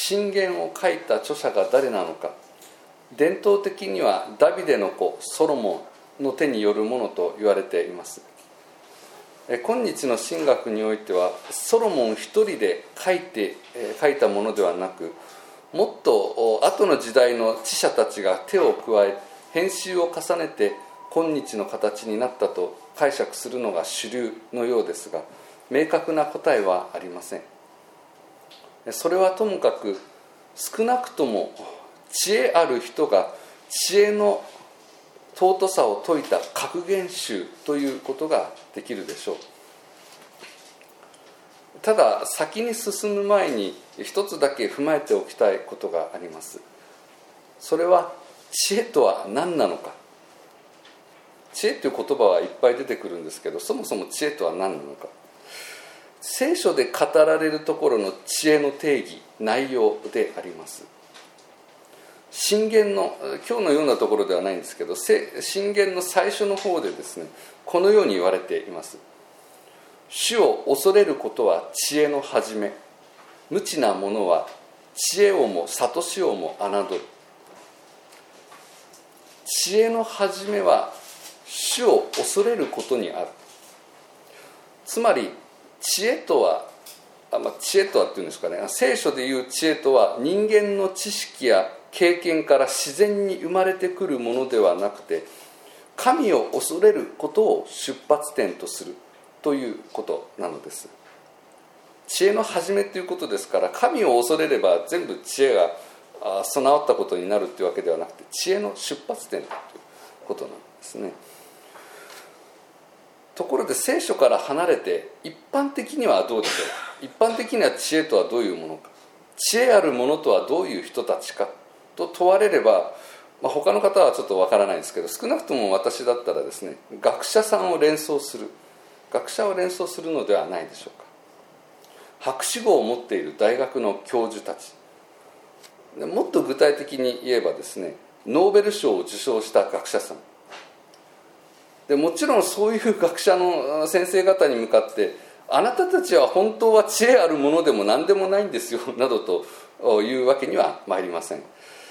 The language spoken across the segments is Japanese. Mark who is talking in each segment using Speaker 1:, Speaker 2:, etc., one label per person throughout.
Speaker 1: 箴言を書いた著者が誰なのか、伝統的にはダビデの子ソロモンの手によるものと言われています。今日の神学においてはソロモン一人で書いたものではなく、もっと後の時代の知者たちが手を加え編集を重ねて今日の形になったと解釈するのが主流のようですが、明確な答えはありません。それはともかく、少なくとも知恵ある人が知恵の尊さを説いた格言集ということができるでしょう。ただ先に進む前に一つだけ踏まえておきたいことがあります。それは知恵とは何なのか。知恵という言葉はいっぱい出てくるんですけど、そもそも知恵とは何なのか。聖書で語られるところの知恵の定義、内容であります。箴言の今日のようなところではないんですけど、箴言の最初の方でですね、このように言われています。主を恐れることは知恵の始め、無知な者は知恵をも悟しをも侮る。知恵の始めは主を恐れることにある。つまり知恵とはっていうんですかね、聖書でいう知恵とは人間の知識や経験から自然に生まれてくるものではなくて、神を恐れることを出発点とするということなのです。知恵の始めということですから、神を恐れれば全部知恵が備わったことになるというわけではなくて、知恵の出発点ということなんですね。ところで聖書から離れて一般的にはどうでしょう。一般的には知恵とはどういうものか、知恵あるものとはどういう人たちかと問われれば、他の方はちょっとわからないですけど、少なくとも私だったらですね、学者を連想するのではないでしょうか。博士号を持っている大学の教授たち、もっと具体的に言えばですね、ノーベル賞を受賞した学者さんで、もちろんそういう学者の先生方に向かって、あなたたちは本当は知恵あるものでも何でもないんですよなどというわけにはまいりません。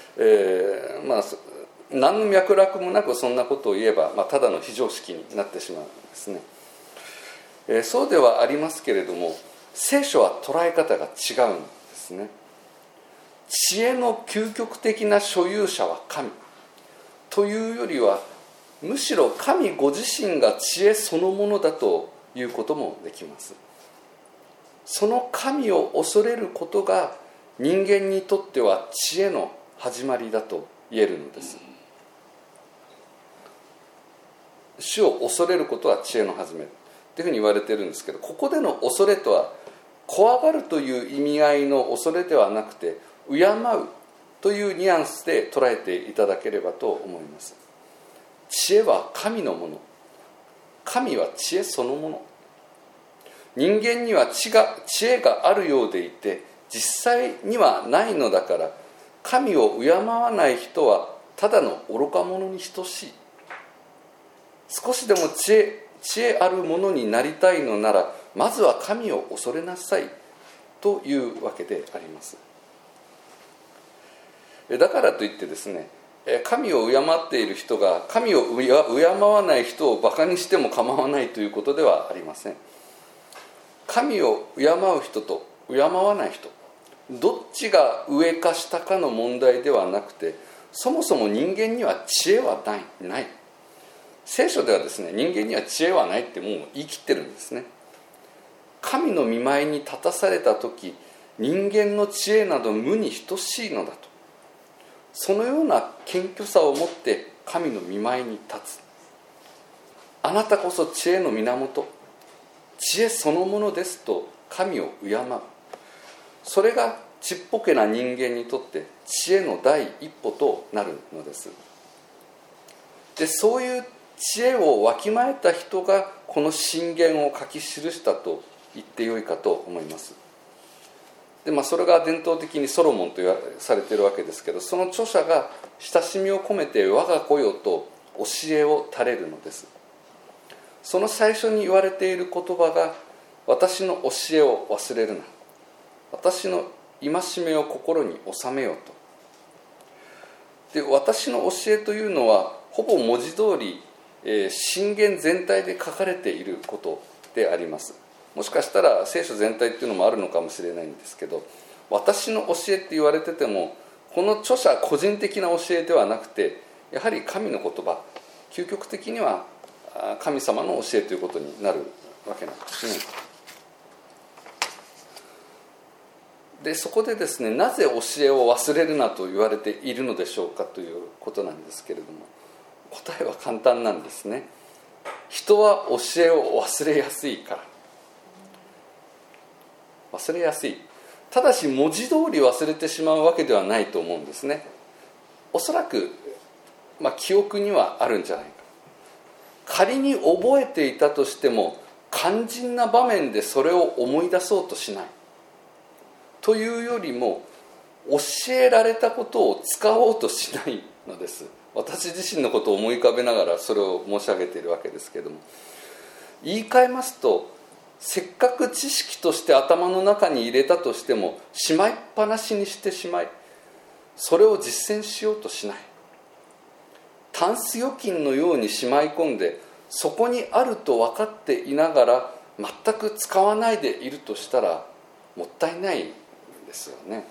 Speaker 1: 何の脈絡もなくそんなことを言えば、ただの非常識になってしまうんですね。そうではありますけれども、聖書は捉え方が違うんですね。知恵の究極的な所有者は神というよりは、むしろ神ご自身が知恵そのものだということもできます。その神を恐れることが人間にとっては知恵の始まりだと言えるのです。主を恐れることは知恵の始めというふうに言われているんですけど、ここでの恐れとは怖がるという意味合いの恐れではなくて、敬うというニュアンスで捉えていただければと思います。知恵は神のもの、神は知恵そのもの。人間には知恵があるようでいて実際にはないのだから、神を敬わない人はただの愚か者に等しい。少しでも知恵あるものになりたいのなら、まずは神を恐れなさいというわけであります。だからといってですね、神を敬っている人が神を敬わない人をバカにしても構わないということではありません。神を敬う人と敬わない人、どっちが上か下かの問題ではなくて、そもそも人間には知恵はない。聖書ではですね、人間には知恵はないってもう言い切ってるんですね。神の御前に立たされた時、人間の知恵など無に等しいのだと、そのような謙虚さを持って神の御前に立つ。あなたこそ知恵の源、知恵そのものですと神を敬う。それがちっぽけな人間にとって知恵の第一歩となるのです。で、そういう知恵をわきまえた人がこの箴言を書き記したと言ってよいかと思います。で、それが伝統的にソロモンとされているわけですけど、その著者が親しみを込めて我が子よと教えを垂れるのです。その最初に言われている言葉が、私の教えを忘れるな、私の戒めを心に収めようと。で、私の教えというのはほぼ文字通り、箴言全体で書かれていることであります。もしかしたら聖書全体っていうのもあるのかもしれないんですけど、私の教えって言われててもこの著者個人的な教えではなくて、やはり神の言葉、究極的には神様の教えということになるわけなんですね。で、そこでですね、なぜ教えを忘れるなと言われているのでしょうかということなんですけれども、答えは簡単なんですね。人は教えを忘れやすいから。忘れやすい。ただし文字通り忘れてしまうわけではないと思うんですね。おそらく、記憶にはあるんじゃないか。仮に覚えていたとしても肝心な場面でそれを思い出そうとしないというよりも、教えられたことを使おうとしないのです。私自身のことを思い浮かべながらそれを申し上げているわけですけれども、言い換えますと、せっかく知識として頭の中に入れたとしてもしまいっぱなしにしてしまい、それを実践しようとしない。タンス預金のようにしまい込んで、そこにあると分かっていながら全く使わないでいるとしたらもったいないですよね。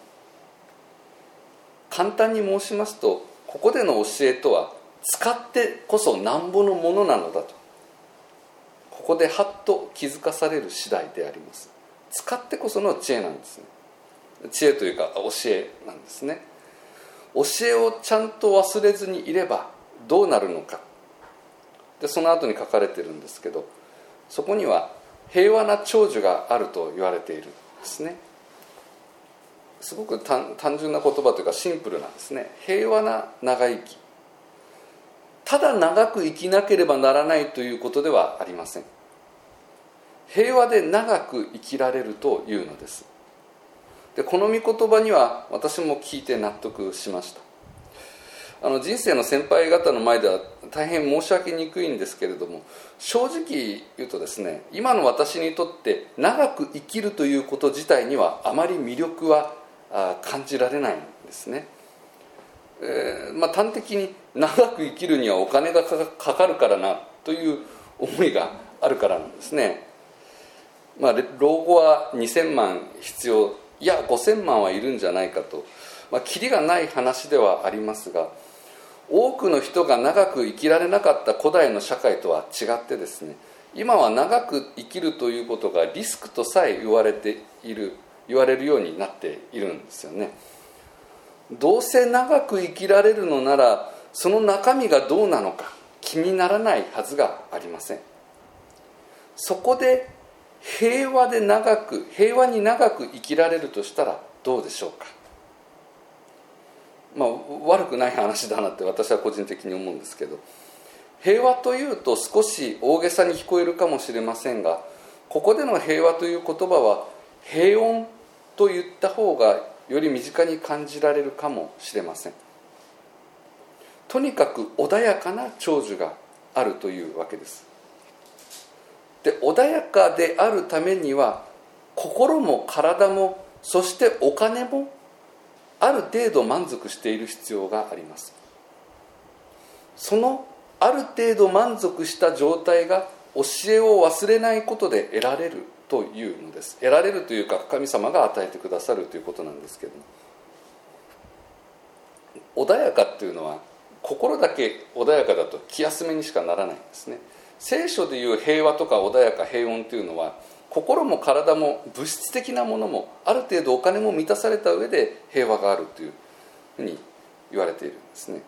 Speaker 1: 簡単に申しますと、ここでの教えとは使ってこそなんぼのものなのだと、ここではっと気づかされる次第であります。使ってこその知恵なんですね。知恵というか教えなんですね。教えをちゃんと忘れずにいればどうなるのか。で、その後に書かれているんですけど、そこには平和な長寿があると言われているんですね。すごく単純な言葉というかシンプルなんですね。平和な長生き。ただ長く生きなければならないということではありません。平和で長く生きられるというのです。で、この御言葉には私も聞いて納得しました。人生の先輩方の前では大変申し訳にくいんですけれども、正直言うとですね、今の私にとって長く生きるということ自体にはあまり魅力は感じられないんですね。端的に長く生きるにはお金がかかるからなという思いがあるからなんですね。老後は2000万必要、いや5000万はいるんじゃないかと、キリがない話ではありますが、多くの人が長く生きられなかった古代の社会とは違ってですね、今は長く生きるということがリスクとさえ言われるようになっているんですよね。どうせ長く生きられるのなら、その中身がどうなのか気にならないはずがありません。そこで平和に長く生きられるとしたらどうでしょうか。悪くない話だなって私は個人的に思うんですけど、平和というと少し大げさに聞こえるかもしれませんが、ここでの平和という言葉は平穏と言った方がより身近に感じられるかもしれません。とにかく穏やかな長寿があるというわけです。で、穏やかであるためには心も体もそしてお金もある程度満足している必要があります。そのある程度満足した状態が教えを忘れないことで得られるというのです。得られるというか、神様が与えてくださるということなんですけども、穏やかっていうのは心だけ穏やかだと気休めにしかならないんですね。聖書でいう平和とか穏やか平穏というのは、心も体も物質的なものもある程度お金も満たされた上で平和があるというふうに言われているんですね。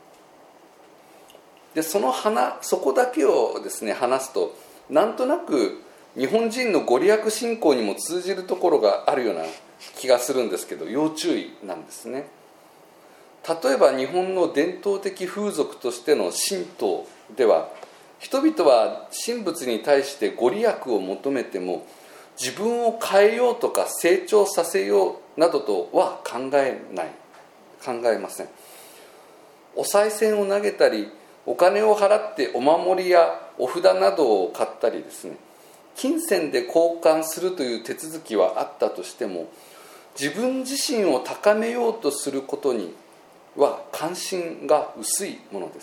Speaker 1: で、そこだけをですね話すと、なんとなく日本人のご利益信仰にも通じるところがあるような気がするんですけど、要注意なんですね。例えば日本の伝統的風俗としての神道では、人々は神仏に対してご利益を求めても、自分を変えようとか成長させようなどとは考えません。お賽銭を投げたり、お金を払ってお守りやお札などを買ったりですね、金銭で交換するという手続きはあったとしても、 自分自身を高めようとすることには関心が薄いものです。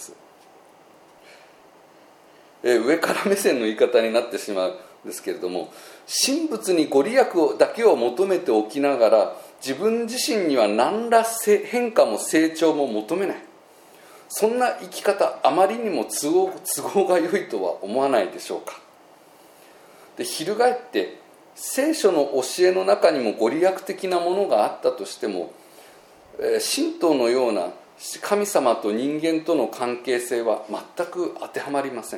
Speaker 1: 上から目線の言い方になってしまうんですけれども、神仏にご利益だけを求めておきながら、自分自身には何ら変化も成長も求めない、そんな生き方、あまりにも都合が良いとは思わないでしょうか。で、翻って聖書の教えの中にもご利益的なものがあったとしても、神道のような神様と人間との関係性は全く当てはまりません。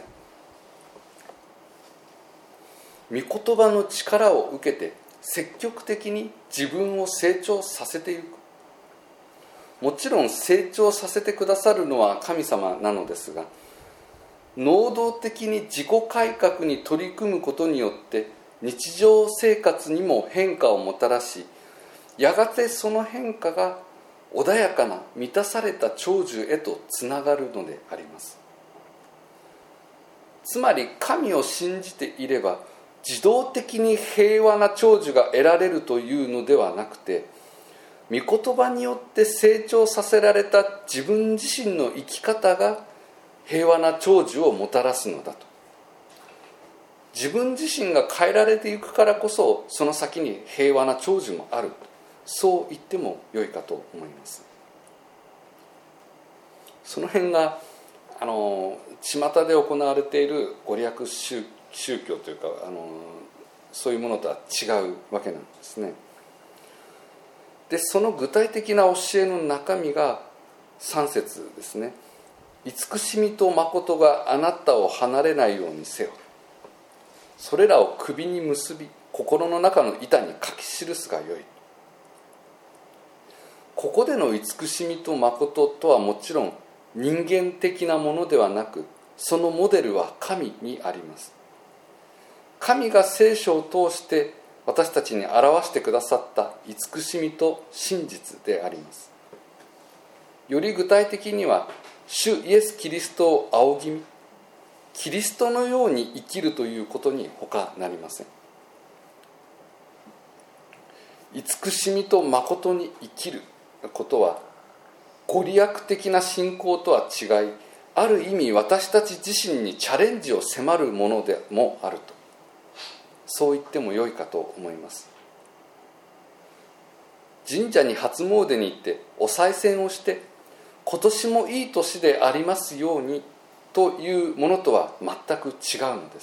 Speaker 1: 御言葉の力を受けて積極的に自分を成長させていく。もちろん成長させてくださるのは神様なのですが、能動的に自己改革に取り組むことによって日常生活にも変化をもたらし、やがてその変化が穏やかな満たされた長寿へとつながるのであります。つまり神を信じていれば自動的に平和な長寿が得られるというのではなくて、御言葉によって成長させられた自分自身の生き方が平和な長寿をもたらすのだと。自分自身が変えられていくからこそ、その先に平和な長寿もある、そう言っても良いかと思います。その辺が巷で行われているご利益宗教というか、そういうものとは違うわけなんですね。で、その具体的な教えの中身が3節ですね。慈しみと誠があなたを離れないようにせよ。それらを首に結び、心の中の板に書き記すがよい。ここでの慈しみと誠とはもちろん人間的なものではなく、そのモデルは神にあります。神が聖書を通して私たちに表してくださった慈しみと真実であります。より具体的には、主イエス・キリストを仰ぎ見、キリストのように生きるということに他なりません。慈しみと誠に生きることは、ご利益的な信仰とは違い、ある意味私たち自身にチャレンジを迫るものでもあると、そう言っても良いかと思います。神社に初詣に行ってお賽銭をして、今年もいい年でありますようにというものとは全く違うのです。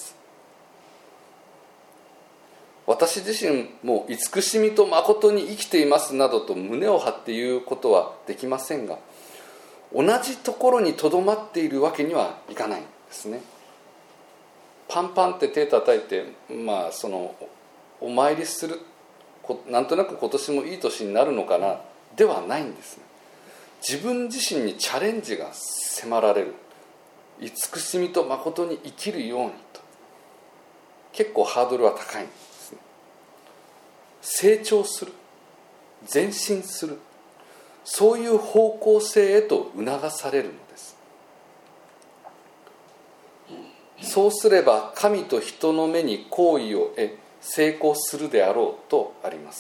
Speaker 1: 私自身も慈しみと誠に生きていますなどと胸を張って言うことはできませんが、同じところにとどまっているわけにはいかないんですね。パンパンって手叩いて、お参りする、なんとなく今年もいい年になるのかなではないんですね。自分自身にチャレンジが迫られる。慈しみと誠に生きるようにと、結構ハードルは高いんですね。成長する、前進する、そういう方向性へと促されるのです。そうすれば神と人の目に好意を得、成功するであろうとあります。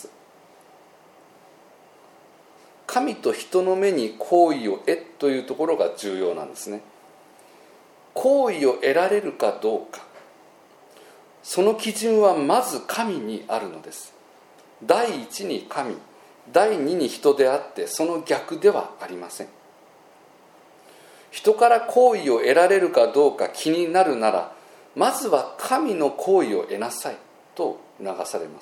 Speaker 1: 神と人の目に好意を得というところが重要なんですね。好意を得られるかどうか、その基準はまず神にあるのです。第一に神、第二に人であって、その逆ではありません。人から好意を得られるかどうか気になるなら、まずは神の好意を得なさいと促されます。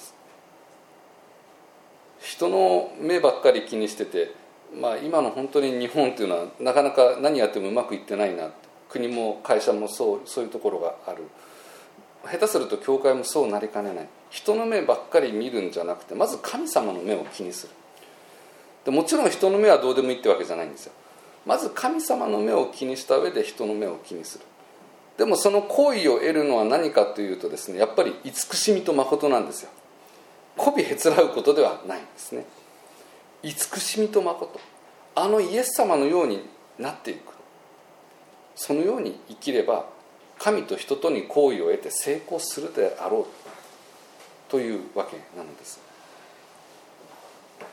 Speaker 1: 人の目ばっかり気にしてて、今の本当に日本というのはなかなか何やってもうまくいってないな、国も会社もそういうところがある。下手すると教会もそうなりかねない。人の目ばっかり見るんじゃなくて、まず神様の目を気にする。でもちろん人の目はどうでもいいってわけじゃないんですよ。まず神様の目を気にした上で人の目を気にする。でもその好意を得るのは何かというとですね、やっぱり慈しみと誠なんですよ。媚びへつらうことではないんですね。慈しみと誠、イエス様のようになっていく、そのように生きれば神と人とに好意を得て成功するであろうというわけなのです。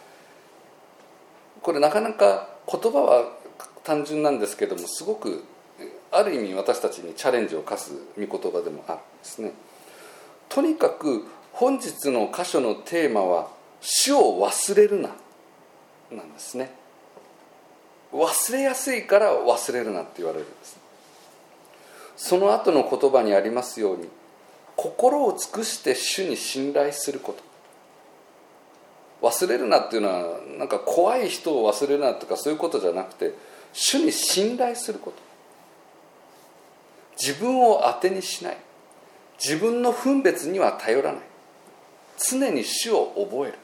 Speaker 1: これなかなか言葉は単純なんですけども、すごくある意味私たちにチャレンジを課す御言葉でもあるんですね。とにかく本日の箇所のテーマは主を忘れるななんですね。忘れやすいから忘れるなって言われるんです。その後の言葉にありますように、心を尽くして主に信頼すること。忘れるなっていうのはなんか怖い人を忘れるなとかそういうことじゃなくて、主に信頼すること。自分を当てにしない、自分の分別には頼らない、常に主を覚える。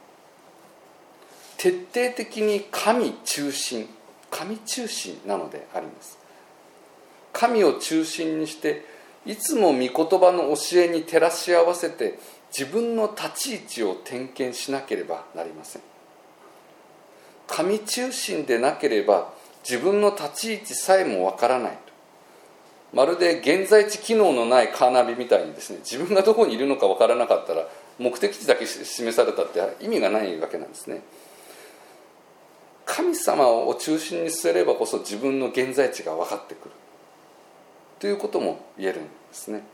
Speaker 1: 徹底的に神中心なのであります。神を中心にしていつも御言葉の教えに照らし合わせて自分の立ち位置を点検しなければなりません。神中心でなければ自分の立ち位置さえもわからないと、まるで現在地機能のないカーナビみたいにですね、自分がどこにいるのかわからなかったら目的地だけ示されたって意味がないわけなんですね。神様を中心に据えればこそ自分の現在地が分かってくるということも言えるんですね。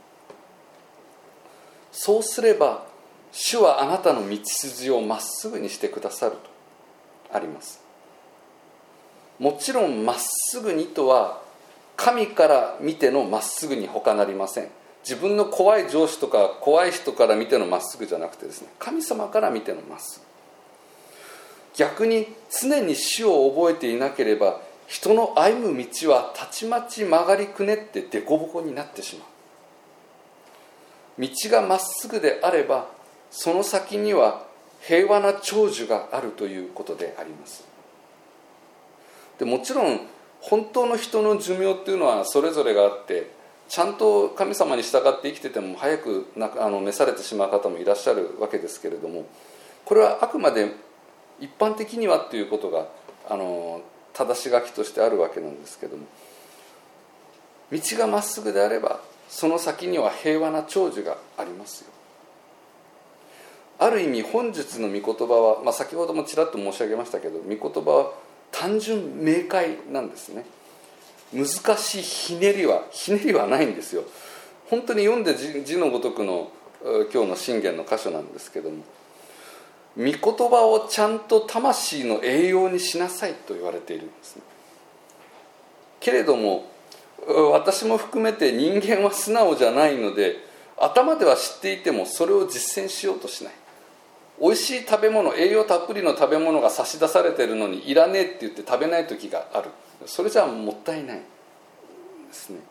Speaker 1: そうすれば主はあなたの道筋をまっすぐにしてくださるとあります。もちろんまっすぐにとは神から見てのまっすぐに他なりません。自分の怖い上司とか怖い人から見てのまっすぐじゃなくてですね、神様から見てのまっすぐ。逆に常に主を覚えていなければ人の歩む道はたちまち曲がりくねって凸凹になってしまう。道がまっすぐであればその先には平和な長寿があるということであります。でもちろん本当の人の寿命っていうのはそれぞれがあって、ちゃんと神様に従って生きてても早く召されてしまう方もいらっしゃるわけですけれども、これはあくまで一般的にはということが正し書きとしてあるわけなんですけども、道がまっすぐであればその先には平和な長寿がありますよ。ある意味本日の御言葉は、先ほどもちらっと申し上げましたけど、御言葉は単純明快なんですね。難しいひねりはないんですよ。本当に読んで字のごとくの今日の箴言の箇所なんですけども、御言葉をちゃんと魂の栄養にしなさいと言われているんですね。けれども私も含めて人間は素直じゃないので、頭では知っていてもそれを実践しようとしない。美味しい食べ物、栄養たっぷりの食べ物が差し出されているのにいらねえって言って食べない時がある。それじゃもったいないですね。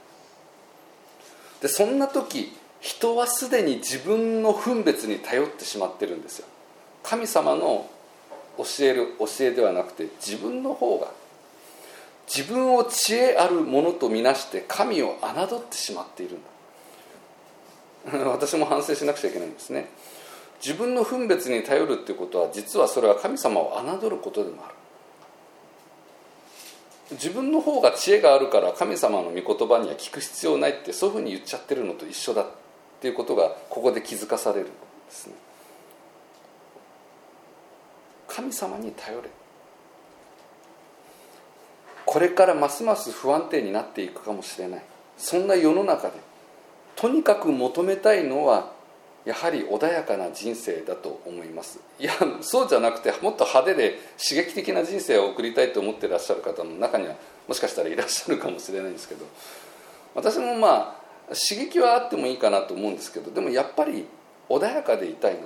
Speaker 1: でそんな時人はすでに自分の分別に頼ってしまってるんですよ。神様の教えではなくて自分の方が、自分を知恵あるものとみなして神を侮ってしまっているんだ。私も反省しなくちゃいけないんですね。自分の分別に頼るっていうことは、実はそれは神様を侮ることでもある。自分の方が知恵があるから神様の御言葉には聞く必要ないって、そういうふうに言っちゃってるのと一緒だっていうことがここで気づかされるんですね。神様に頼れ。これからますます不安定になっていくかもしれない、そんな世の中でとにかく求めたいのはやはり穏やかな人生だと思います。いや、そうじゃなくてもっと派手で刺激的な人生を送りたいと思っていらっしゃる方の中にはもしかしたらいらっしゃるかもしれないんですけど、私も刺激はあってもいいかなと思うんですけど、でもやっぱり穏やかでいたいな。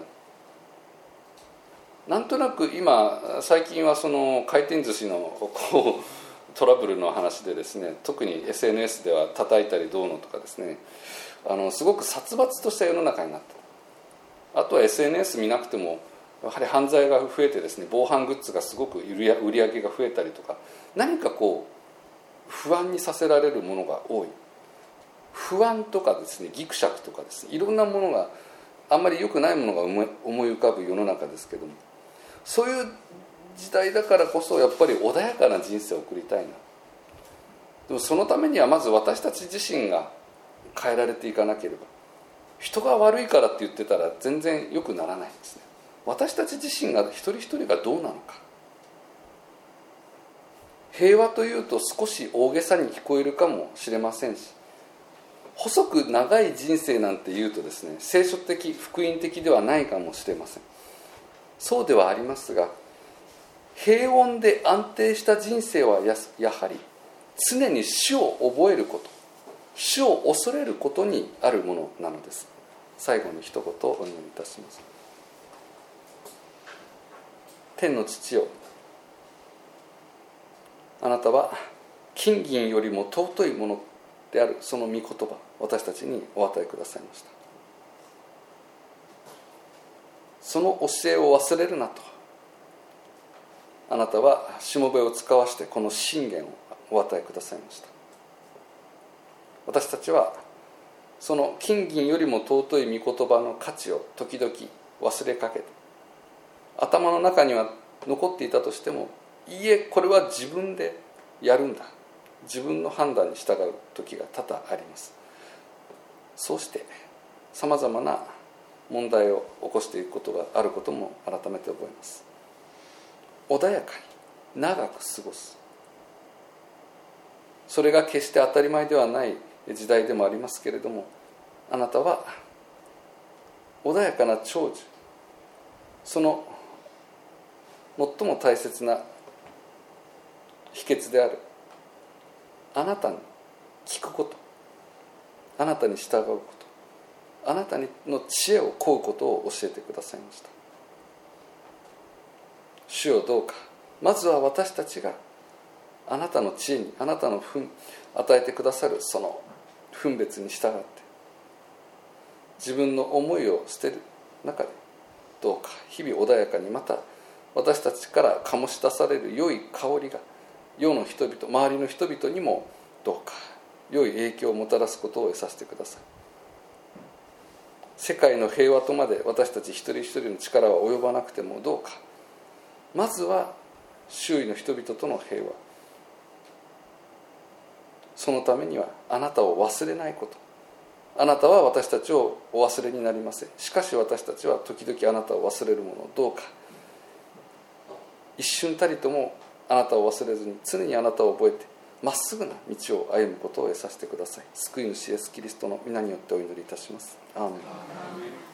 Speaker 1: なんとなく今最近はその回転寿司のトラブルの話でですね、特に SNS では叩いたりどうのとかですね、すごく殺伐とした世の中になって、あとは SNS 見なくてもやはり犯罪が増えてですね、防犯グッズがすごく売り上げが増えたりとか、何か不安にさせられるものが多い。不安とかですね、ギクシャクとかですね、いろんなものがあんまり良くないものが思い浮かぶ世の中ですけども、そういう時代だからこそやっぱり穏やかな人生を送りたいな。でもそのためにはまず私たち自身が変えられていかなければ、人が悪いからって言ってたら全然良くならないんですね。私たち自身が一人一人がどうなのか、 平和というと少し大げさに聞こえるかもしれませんし、細く長い人生なんていうとですね、聖書的福音的ではないかもしれません。そうではありますが、平穏で安定した人生はやはり常に主を覚えること、主を恐れることにあるものなのです。最後に一言お願いいたします。天の父よ、あなたは金銀よりも尊いものであるその御言葉、私たちにお与えくださいました。その教えを忘れるなと、あなたはしもべを使わしてこの箴言をお与えくださいました。私たちはその金銀よりも尊い御言葉の価値を時々忘れかけて、頭の中には残っていたとしても、いいえ、これは自分でやるんだ、自分の判断に従う時が多々あります。そうしてさまざまな問題を起こしていくことがあることも改めて覚えます。穏やかに長く過ごす、それが決して当たり前ではない時代でもありますけれども、あなたは穏やかな長寿、その最も大切な秘訣であるあなたに聞くこと、あなたに従うこと、あなたの知恵を請うことを教えてくださいました。主よ、どうかまずは私たちがあなたの知恵に、あなたの与えてくださるその分別に従って、自分の思いを捨てる中で、どうか日々穏やかに、また私たちから醸し出される良い香りが世の人々、周りの人々にもどうか良い影響をもたらすことを得させてください。世界の平和とまで私たち一人一人の力は及ばなくても、どうかまずは周囲の人々との平和、そのためにはあなたを忘れないこと。あなたは私たちをお忘れになりません。しかし私たちは時々あなたを忘れるもの。どうか一瞬たりともあなたを忘れずに、常にあなたを覚えてまっすぐな道を歩むことを得させてください。救い主イエスキリストの皆によってお祈りいたします。アーメン。